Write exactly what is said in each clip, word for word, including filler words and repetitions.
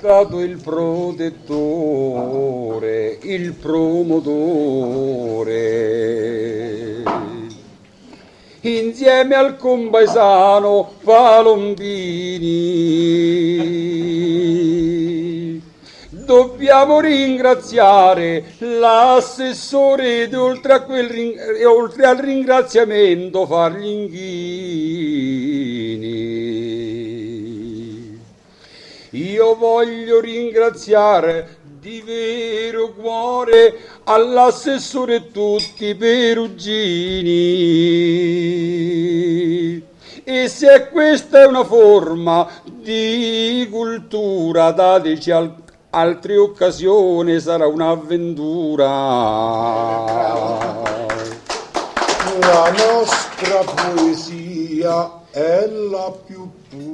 stato il protettore, il promotore, insieme al compaesano Palombini. Dobbiamo ringraziare l'assessore ed oltre, a quel, e oltre al ringraziamento far gli inchini. Io voglio ringraziare di vero cuore all'assessore e tutti i perugini. E se questa è una forma di cultura, dateci al, altre occasioni, sarà un'avventura. La nostra poesia è la più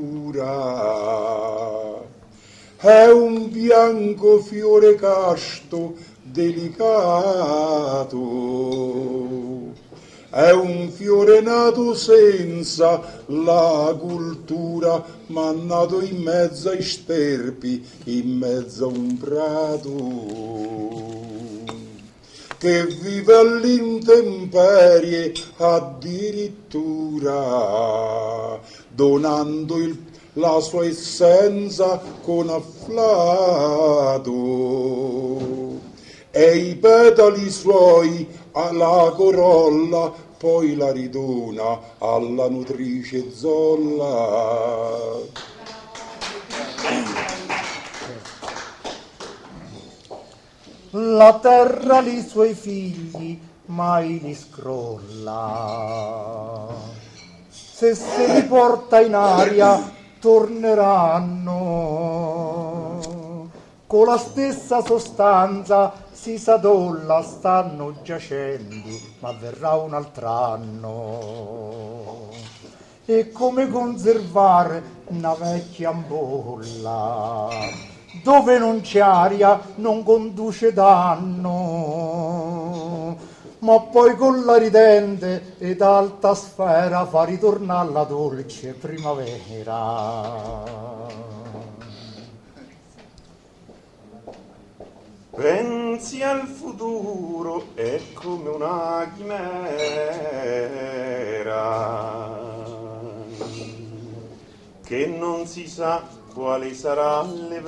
pura, è un bianco fiore casto, delicato, è un fiore nato senza la cultura, ma nato in mezzo ai sterpi, in mezzo a un prato, che vive all'intemperie addirittura, donando il, la sua essenza con afflato, e i petali suoi alla corolla poi la ridona alla nutrice zolla. La terra li suoi figli mai li scrolla, se se li porta in aria torneranno, con la stessa sostanza si sadolla, stanno giacendo, ma verrà un altro anno. E come conservare una vecchia ampolla, dove non c'è aria non conduce danno, ma poi con la ridente ed alta sfera fa ritornare la dolce primavera. Pensi al futuro è come una chimera che non si sa quale sarà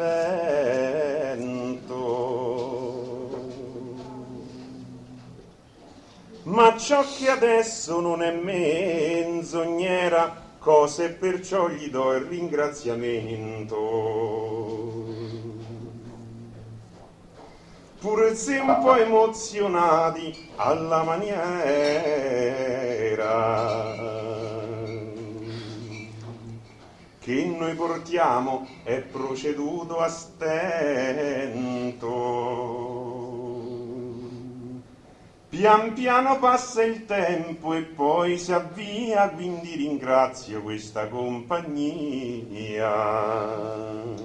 l'evento, ma ciò che adesso non è menzognera, cosa e perciò gli do il ringraziamento. Pur se un po' emozionati alla maniera che noi portiamo è proceduto a stento. Pian piano passa il tempo e poi si avvia, quindi ringrazio questa compagnia.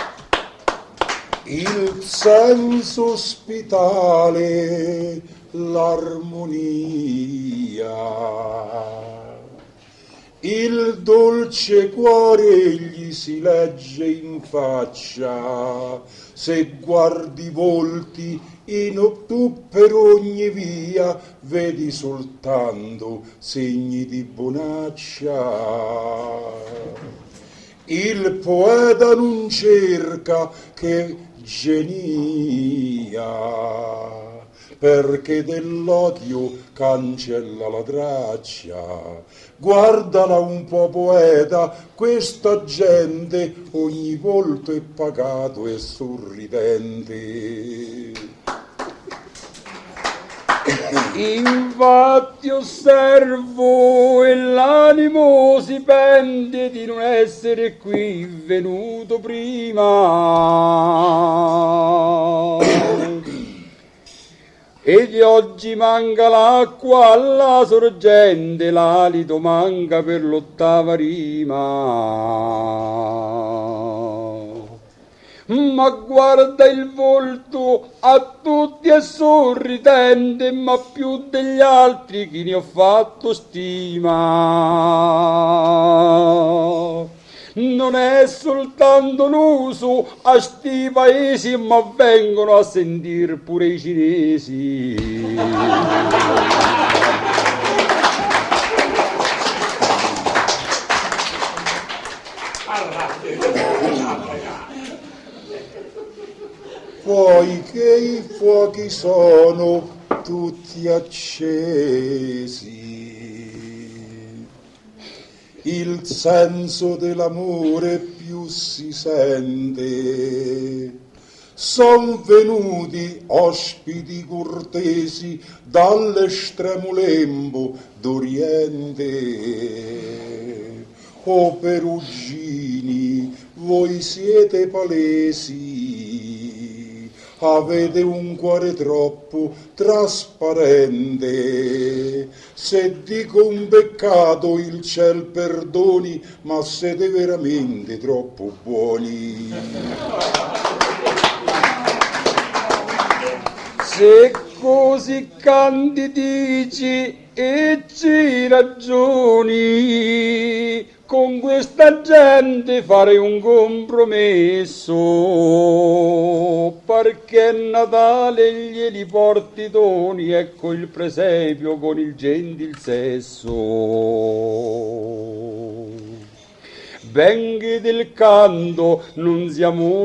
Il senso ospitale, l'armonia, il dolce cuore gli si legge in faccia, se guardi i volti in tu per ogni via, vedi soltanto segni di bonaccia. Il poeta non cerca che genia, perché dell'odio cancella la traccia. Guardala un po', poeta, questa gente, ogni volto è pagato e sorridente. Infatti osservo e l'animo si pente di non essere qui venuto prima, e di oggi manca l'acqua alla sorgente, l'alito manca per l'ottava rima. Ma guarda il volto a tutti è sorridente, ma più degli altri chi ne ho fatto stima. non è soltanto l'uso a sti paesi, ma vengono a sentire pure i cinesi. Poi che i fuochi sono tutti accesi, il senso dell'amore più si sente. Son venuti ospiti cortesi dall'estremo lembo d'Oriente. O perugini, voi siete palesi, avete un cuore troppo trasparente. Se dico un peccato il ciel perdoni, ma siete veramente troppo buoni. Se così canti dici e ci ragioni, con questa gente fare un compromesso, perché Natale glieli porti i doni, ecco il presepio con il gentil sesso. Venghi del canto, non siamo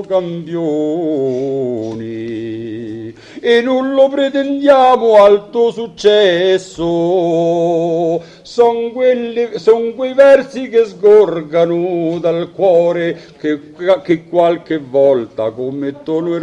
campioni e non lo pretendiamo alto successo. Son, quelli, son quei versi che sgorgano dal cuore che, che qualche volta commettono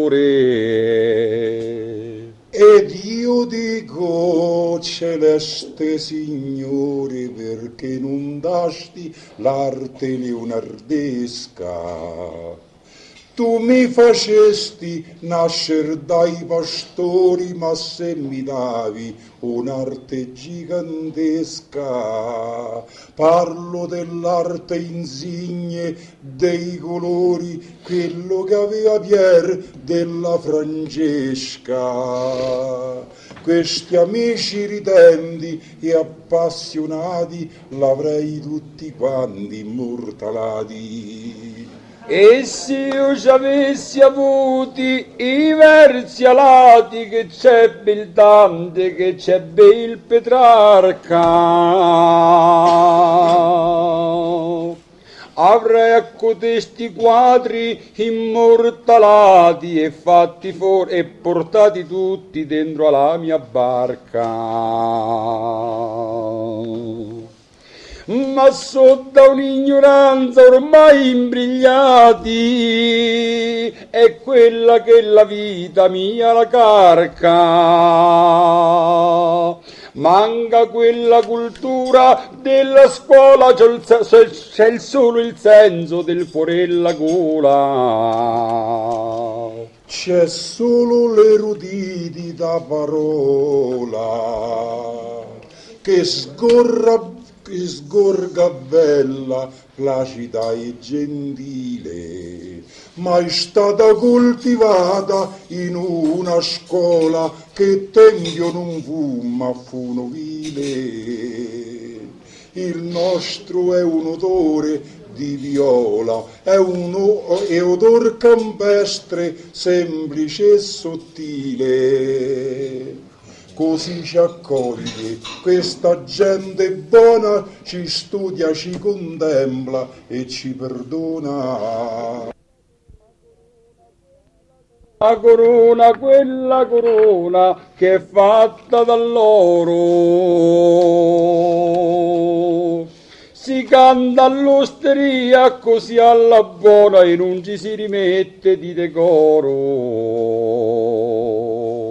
errore. Ed io dico, celeste Signore, perché non dasti l'arte leonardesca? Tu mi facesti nascer dai pastori, ma se mi davi un'arte gigantesca. Parlo dell'arte insigne, dei colori, quello che aveva Pier della Francesca. Questi amici ridenti e appassionati l'avrei tutti quanti immortalati. E se io ci avessi avuti i versi alati, che c'è il Dante, che c'è il Petrarca, avrei a cotesti quadri immortalati e fatti fuori e portati tutti dentro alla mia barca. Ma so da un'ignoranza ormai imbrigliati, è quella che la vita mia la carca. Manca quella cultura della scuola, c'è, il, c'è il solo il senso del cuore e la gola. C'è solo l'eruditi da parola che sgorra che sgorga bella, placida e gentile, ma è stata coltivata in una scuola che tempio non fu, ma fu novile. Il nostro è un odore di viola, è un è odor campestre, semplice e sottile. Così ci accoglie questa gente buona, ci studia, ci contempla e ci perdona. La corona, quella corona che è fatta dall'oro, si canta all'osteria così alla buona e non ci si rimette di decoro.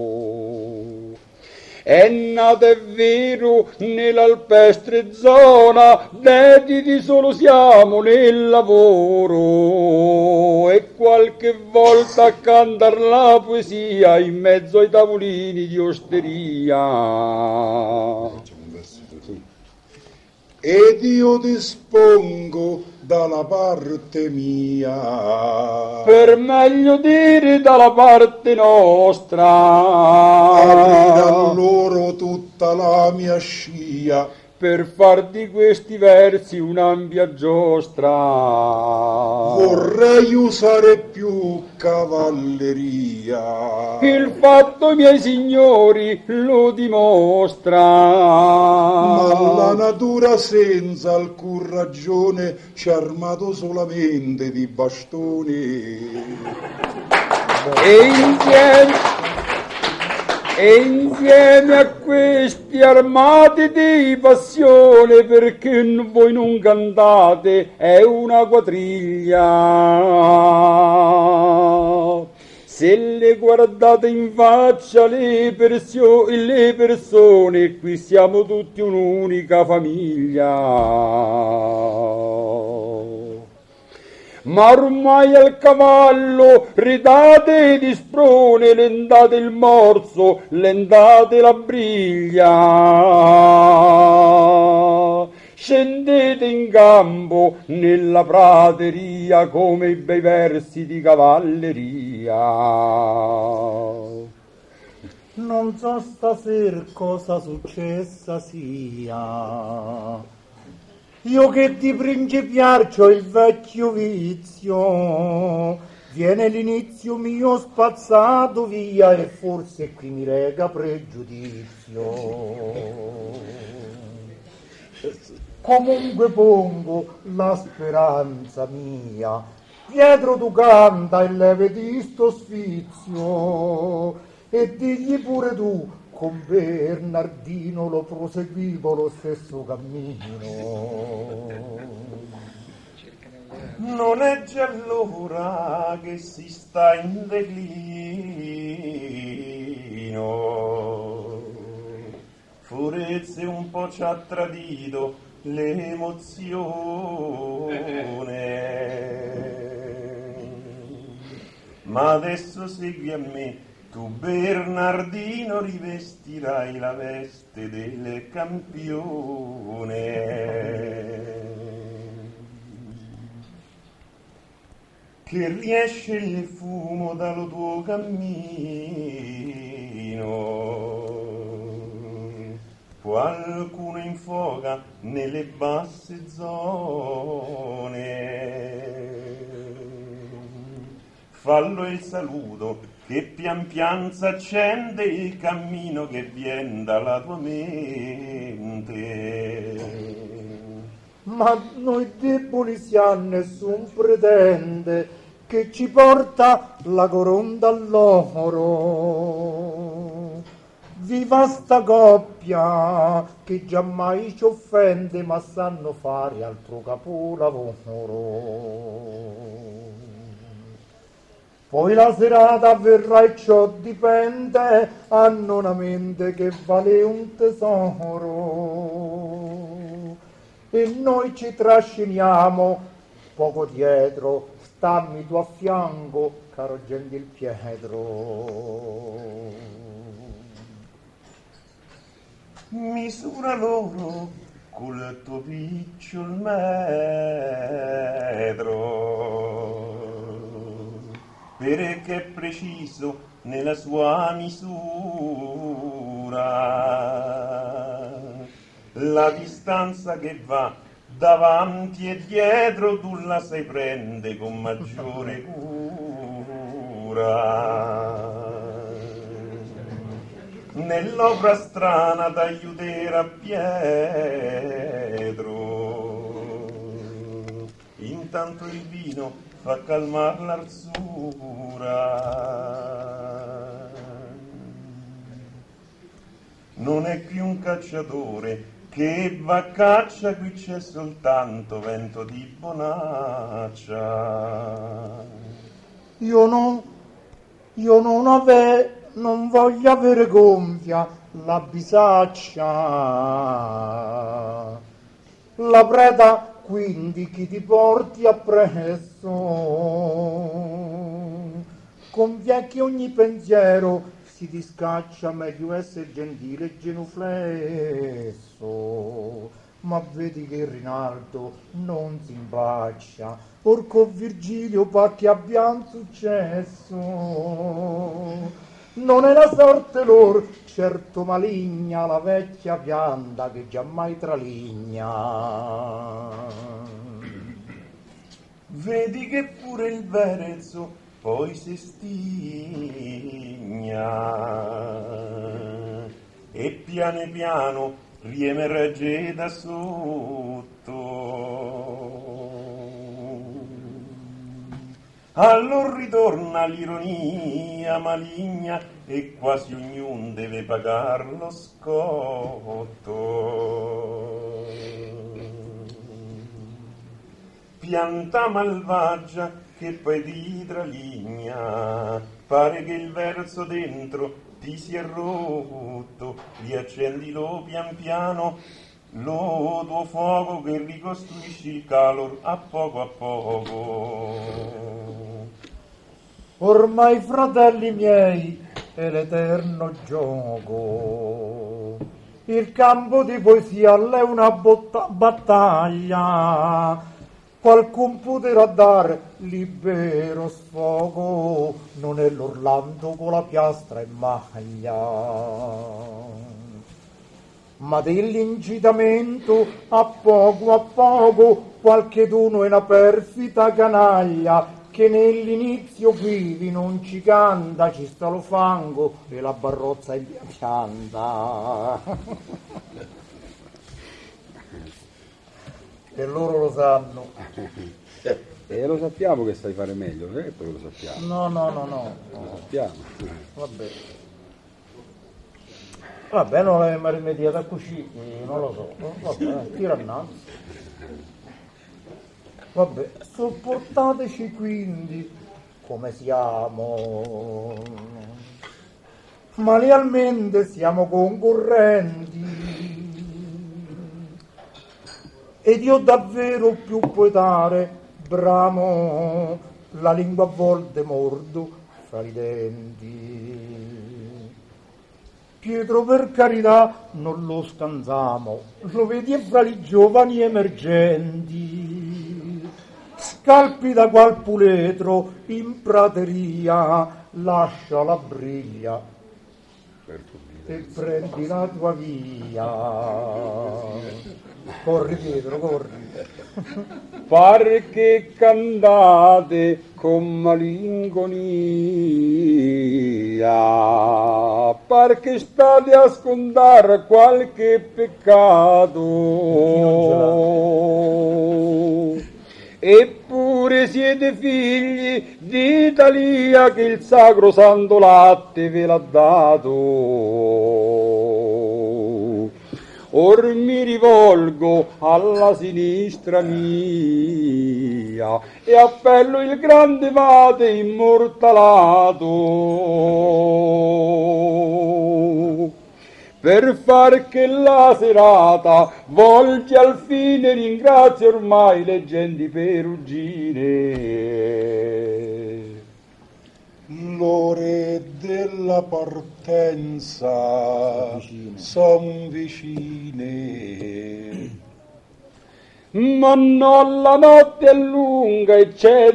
È nata, è vero, nell'alpestre zona, dediti solo siamo nel lavoro, e qualche volta a cantar la poesia in mezzo ai tavolini di osteria. Ed io dispongo dalla parte mia, per meglio dire dalla parte nostra, aprirà loro tutta la mia scia, per far di questi versi un'ampia giostra. Vorrei usare più cavalleria. Il fatto, miei signori, lo dimostra. Ma la natura senza alcun ragione ci ha armato solamente di bastoni. E insieme, e insieme a questi armati di passione, perché voi non cantate, è una quadriglia. Se le guardate in faccia le, persio- le persone, qui siamo tutti un'unica famiglia. Ma ormai al cavallo ridate di sprone, lendate il morso, lendate la briglia. Scendete in campo nella prateria come i bei versi di cavalleria. Non so stasera cosa successa sia. Io che di principiar c'ho il vecchio vizio, viene l'inizio mio spazzato via e forse qui mi rega pregiudizio. Comunque pongo la speranza mia, Pietro tu canta e levati sto sfizio e digli pure tu con Bernardino lo proseguivo lo stesso cammino. Non è già l'ora che si sta in declino, forse un po' ci ha tradito l'emozione, ma adesso segui a me. Tu Bernardino rivestirai la veste del campione. Che riesce il fumo dal tuo cammino. Qualcuno infoga nelle basse zone. Fallo il saluto che pian pian s'accende il cammino che vien dalla tua mente. Ma noi deboli siamo, nessun pretende che ci porta la coronda all'oro. Viva sta coppia che giammai ci offende, ma sanno fare altro capolavoro. Poi la serata avverrà e ciò dipende, hanno una mente che vale un tesoro. E noi ci trasciniamo poco dietro, stammi tu a fianco, caro gentil Pietro. Misura loro col tuo picciol metro, perché è preciso nella sua misura. La distanza che va davanti e dietro tu la sai prende con maggiore cura. Nell'opera strana d'aiutera Pietro, intanto il vino fa calmar l'arsura. Non è più un cacciatore che va a caccia, qui c'è soltanto vento di bonaccia. Io non, io non ave, non voglio avere gonfia la bisaccia. La preda quindi chi ti porti appresso, convien che ogni pensiero si discaccia, meglio essere gentile e genuflesso. Ma vedi che Rinaldo non si impaccia, or con Virgilio pa che abbiamo successo. non è la sorte lor, certo maligna la vecchia pianta che giammai traligna. Vedi che pure il verso poi si stigna e piano piano riemerge da sotto. Allora ritorna l'ironia maligna e quasi ognuno deve pagar lo scotto. Pianta malvagia che poi ti traligna, pare che il verso dentro ti si è rotto, riaccendilo pian piano, lo tuo fuoco che ricostruisci il calor a poco a poco. Ormai, fratelli miei, è l'eterno gioco. Il campo di poesia è una botta- battaglia. Qualcun potrà dare libero sfogo, non è l'Orlando con la piastra e maglia. Ma dell'incitamento a poco a poco qualcheduno è una perfida canaglia che nell'inizio vivi non ci canta, ci sta lo fango e la barrozza in pianta. E loro lo sanno. E lo sappiamo che sai fare meglio, non è che poi lo sappiamo. No, no, no, no. Lo sappiamo. Vabbè. Vabbè, non l'abbiamo rimediata così, non lo so. Vabbè, tira innanzi. Vabbè, sopportateci quindi come siamo. Ma realmente siamo concorrenti. Ed io davvero più puoi dare, bramo, la lingua a volte mordo fra i denti. Pietro, per carità, non lo scansiamo, lo vedi fra i giovani emergenti. Scalpi da qual puletro in prateria, lascia la briglia e prendi la tua via. Corri Pietro, corri. Pare che cantate con malinconia, par che state a scontare qualche peccato. Eppure siete figli d'Italia che il sacro santo latte ve l'ha dato. Or mi rivolgo alla sinistra mia e appello il grande vate immortalato per far che la serata volge al fine ringrazio ormai le genti perugine. L'ore della partenza vicine. son vicine. Ma no, la notte è lunga e c'è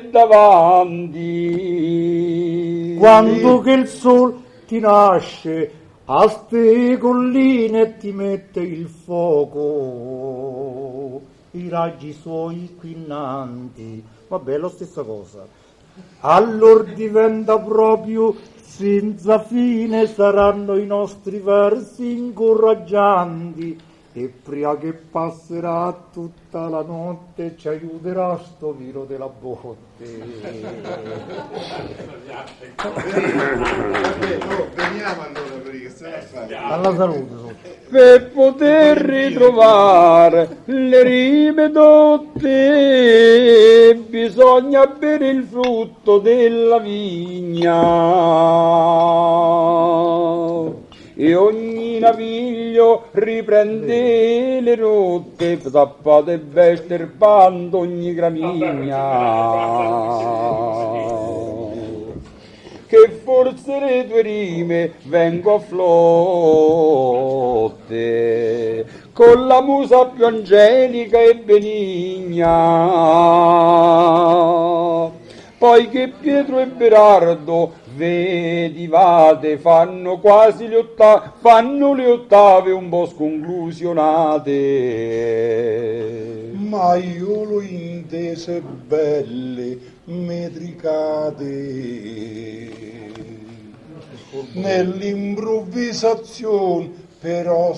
davanti. Quando che il sol ti nasce a ste colline e ti mette il fuoco, i raggi suoi inquinanti, vabbè è la stessa cosa. Allora diventa proprio senza fine, saranno i nostri versi incoraggianti e prima che passerà tutta la notte ci aiuterà sto vino della botte. Veniamo allora perché se ne fa. Alla salute. Per poter ritrovare le rime dotte bisogna bere il frutto della vigna e ogni naviglio riprende le rotte tappate e veste il bando ogni gramigna. Che forse le tue rime vengo a flotte con la musa più angelica e benigna. Poi che Pietro e Berardo vedivate fanno quasi le ottave, fanno le ottave un po' sconclusionate. Ma io lo intese belle metricate. Nell'improvvisazione però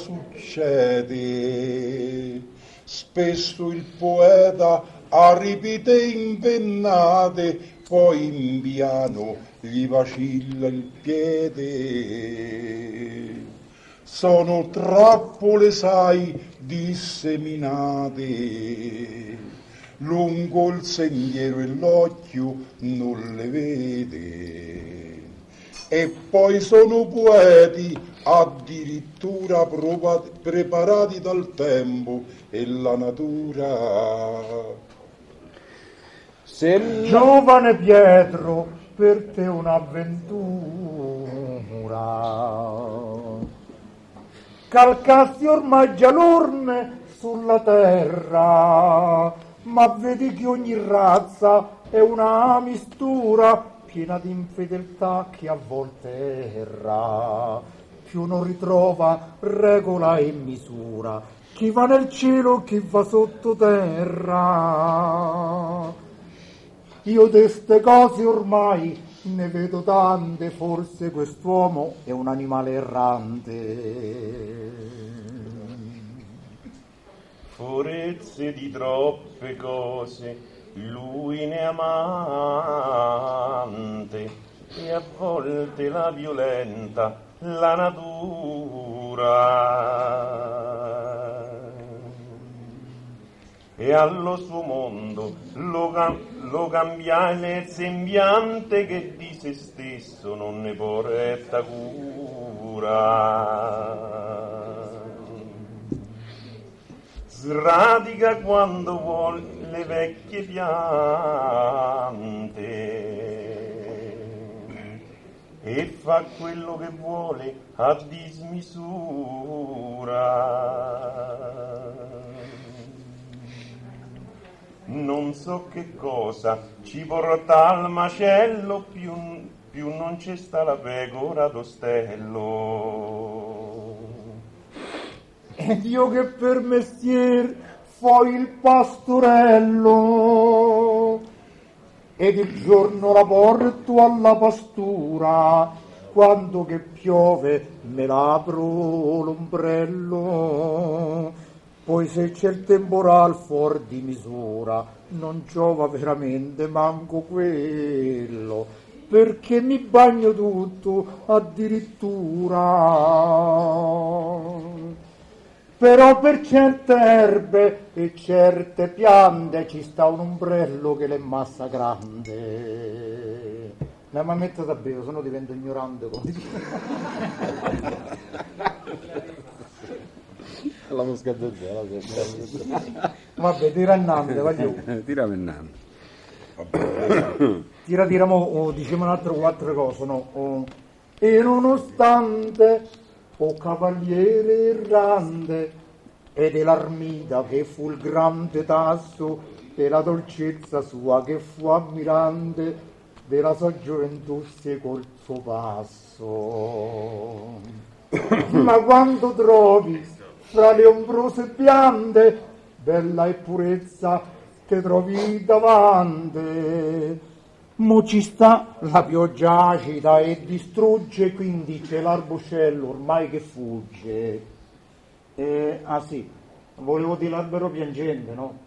succede spesso il poeta a ripete impennate, poi in piano gli vacilla il piede. Sono trappole, sai, disseminate lungo il sentiero e l'occhio non le vede. E poi sono poeti addirittura provati, preparati dal tempo e la natura. Se la... Giovane Pietro, per te un'avventura, calcasti ormai già l'orme sulla terra, ma vedi che ogni razza è una mistura piena di infedeltà che a volte erra, più non ritrova regola e misura, chi va nel cielo, chi va sottoterra. Io d'este cose ormai ne vedo tante, forse quest'uomo è un animale errante. Forezze di troppe cose lui ne amante, e a volte la violenta la natura, e allo suo mondo lo, cam- lo cambia nel sembiante che di se stesso non ne porta cura. Sradica quando vuol le vecchie piante e fa quello che vuole a dismisura. Non so che cosa ci porta al macello, più, più non c'è sta la pecora d'ostello. Ed io che per mestier fo il pastorello, ed il giorno la porto alla pastura, quando che piove me l'apro l'ombrello, poi se c'è il temporal fuor di misura non giova veramente manco quello, perché mi bagno tutto addirittura. Però per certe erbe e certe piante ci sta un ombrello che l'è massa grande. La mammetta da bere, se no divento ignorante. La mosca da zero. Vabbè, tira innanzi, voglio. Tira innanzi. Tira, tira, mo, oh, diciamo un'altra quattro cose, no? Oh. E nonostante o cavaliere errante, e dell'armida che fu il grande tasso, e la dolcezza sua che fu ammirante, della sua gioventù seguò il suo passo. Ma quando trovi fra le ombrose piante, bella e purezza te trovi davanti, mo ci sta la pioggia acida e distrugge, quindi c'è l'arbuscello ormai che fugge. Eh, ah sì, volevo dire l'albero piangente, no?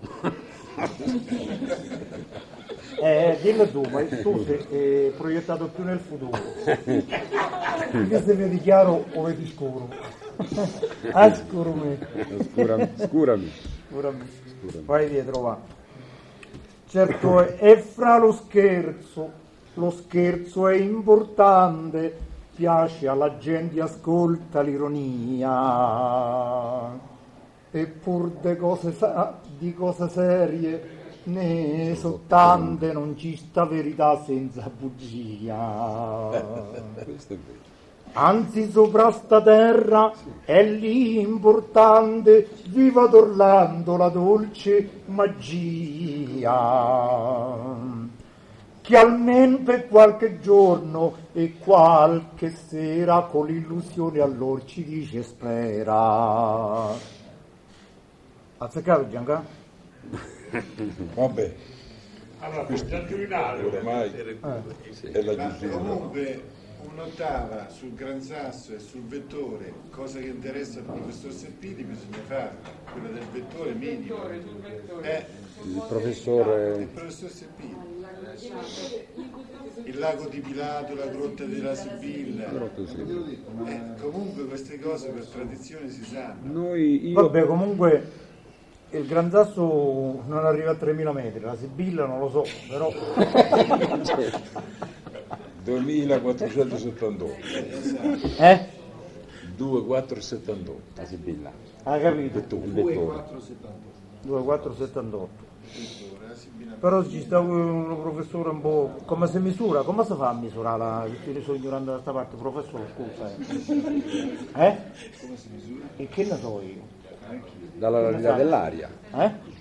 Eh, dillo tu, ma tu sei eh, proiettato più nel futuro. Che se vedi chiaro o vedi scuro? Ah, scurami. Scurami, scurami. Scurami. Vai dietro, va. Certo è fra lo scherzo, lo scherzo è importante, piace alla gente, ascolta l'ironia, eppur de cose sa- di cose serie ne so tante, non ci sta verità senza bugia. Questo è vero. Anzi sopra sta terra è l'importante, viva d'Orlando la dolce magia. che almeno per qualche giorno e qualche sera con l'illusione allora ci dice spera. Azzeccato Gianca? Vabbè, Allora, già giurinare. ormai Eh. è la Ma giustizia. comunque un'ottava sul Gran Sasso e sul vettore, cosa che interessa al professor Seppini, bisogna farla. Quella del vettore minimo. Eh, Il professore... il professor Seppini. Il lago di Pilato, la grotta della Sibilla. Eh, comunque queste cose per tradizione si sanno. Noi, io... Vabbè, comunque il Gran Sasso non arriva a tremila metri, la Sibilla non lo so, però duemilaquattrocentosettantotto. eh? duemilaquattrocentosettantotto. La Sibilla. Hai capito? Il vettore. due quattro settantotto. Però ci sta un professore un po'. Come si misura? Come si fa a misurare la. Io sono ignorante da questa parte, professore, scusa. Eh? Eh? E che ne so io? Dalla qualità dell'aria. Eh?